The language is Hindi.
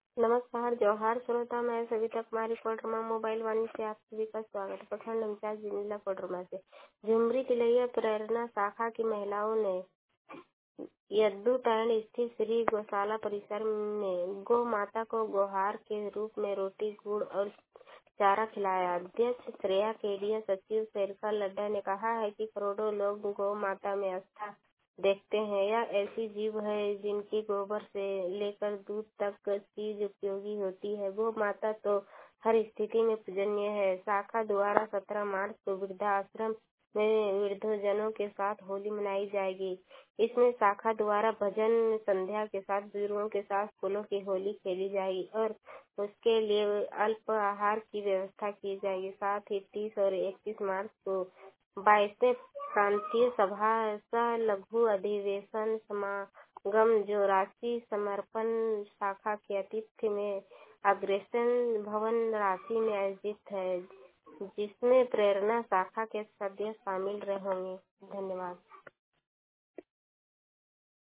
नमस्कार, जोहार श्रोता। मैं सविता कुमारी कोडरमा मोबाइल वाणी से आप सभी का स्वागत है। प्रखंड इंचार्ज जिला कोडरमा से झुमरी तिलैया प्रेरणा शाखा की महिलाओं ने यद्दूपैंड स्थित श्री गौशाला परिसर में गौ माता को गुहार के रूप में रोटी गुड़ और चारा खिलाया। अध्यक्ष श्रेया केडिया, सचिव शेरखा लड्डा ने कहा है कि करोड़ों लोग गौ माता में आस्था देखते हैं। यह ऐसी जीव है जिनकी गोबर से लेकर दूध तक चीज उपयोगी होती है। गौ माता तो हर स्थिति में पूजनीय है। शाखा द्वारा 17 मार्च को वृद्धाश्रम में वृद्धजनों के साथ होली मनाई जाएगी। इसमें शाखा द्वारा भजन संध्या के साथ बुजुर्गों के साथ फूलों की होली खेली जाएगी और उसके लिए अल्प आहार की व्यवस्था की जाएगी। साथ ही 30 और 31 मार्च को 22वें प्रांतीय सभा सह लघु अधिवेशन समागम जो राशि समर्पण शाखा के आतिथ्य में अग्रसेन भवन रांची में आयोजित है, जिसमें प्रेरणा शाखा के सदस्य शामिल होंगे। धन्यवाद।